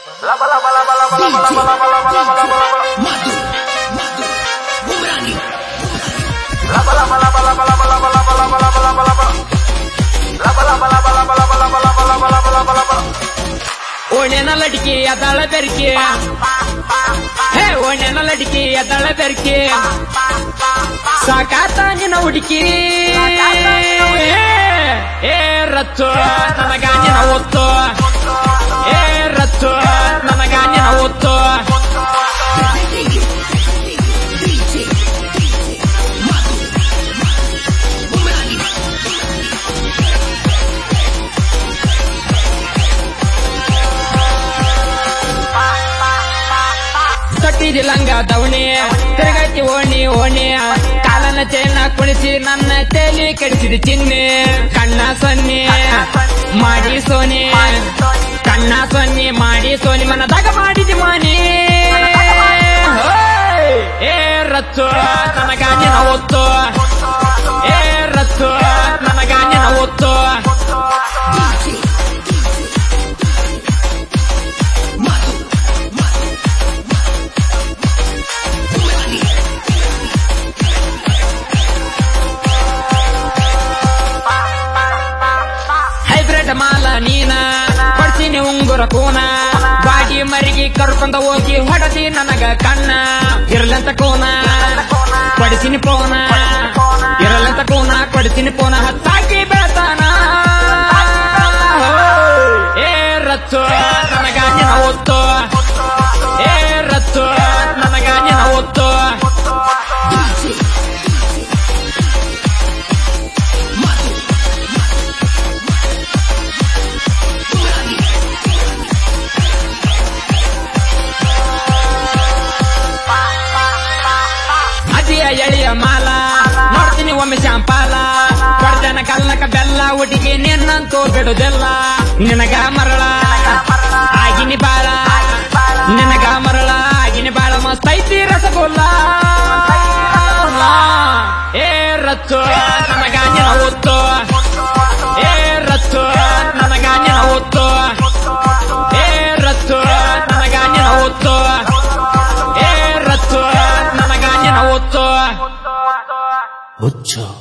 ಓಣ್ಯನ ಲಡಿಕೆ ಅದಳ ಬೆರಕೆ ಹೇ ಓಣ್ಯನ ಲಡಿಕೆ ಅದಳ ಬೆರಕೆ ಸಾಕಾತ ನಿನ್ನ ಹುಡುಕಿ ಏ ರಚ್ಚು ನನಗಾನಿನ ಒತ್ತು ಏ ರಚ್ಚು ನನಗಾನಿನ ಒತ್ತು ಕಟ್ಟಿದಿ ಲಂಗ ದವಣಿ ತಿರುಗೈತಿ ಓಣಿ ಓಣಿ ಕಾಲನ ಚೇನ ಕುಣಿಸಿ ನನ್ನ ತೇಲಿ ಕೆಡಿಸಿದ ಚಿನ್ನೆ ಕಣ್ಣ ಸೊನ್ನೆ ಮಾಡಿ ಸೋನಿ ಕಣ್ಣ ಸೊನ್ನೆ ಮಾಡಿ ಸೋನಿ ಮನದಾಗ ಮಾಡಿದಿ ಮಾನಿ ಏ ರಚ್ಚು ನನಗಾನಿನ ಒತ್ತು ಏ ರಚ್ಚು ನನಗಾನಿನ ಒತ್ತು ಮಾಲ ನೀನ ಕೊಡ್ತೀನಿ ಉಂಗುರ ಕೂನ ಬಾಡಿ ಮರಿಗೆ ಕರ್ಕೊಂಡ ಹೋಗಿ ಹೊಡದಿ ನನಗ ಕಣ್ಣ ಇರಲಂತ ಕೋನ ಕೊಡಿಸಿನಿ ಪೋನ ಇರಲಂತ ಕೋನ ಕೊಡಿಸಿನಿ ಪೋನ ಹತ್ತಾಕಿ ಬೆಳತಾನ ಏ ರಚ್ಚು ನನಗಾನಿನ ಒತ್ತು ಏ ರಚ್ಚು ನನಗಾನಿನ ಒತ್ತು ಎಳೆಯ ಮಾಲ ನೋಡ್ತೀನಿ ಒಮ್ಮೆ ಶಾಂಪಾಲ ಕೊಡ್ತೇನ ಕಲ್ಲಕ ಬೆಲ್ಲ ಹುಡುಗಿ ನಿನ್ನಂತೂ ಬಿಡುದಿಲ್ಲ ನಿನಗ ಮರಳ ಆಗಿನಿ ಬಾಳ ನಿನಗ ಮರಳ ಆಗಿನಿ ಬಾಳ ಮಸ್ತ್ ಐತಿ ರಸಗುಲ್ಲ ಏ ರಚ್ಚು ನನಗಾನಿನ ಒತ್ತು ಏ ರಚ್ಚು ನನಗಾನಿನ ಒತ್ತು ಏ ರಚ್ಚು ನನಗಾನಿನ ಒತ್ತು ಏ ರಚ್ಚು ನನಗಾನಿನ ಒತ್ತು ಹುಚ್ಚು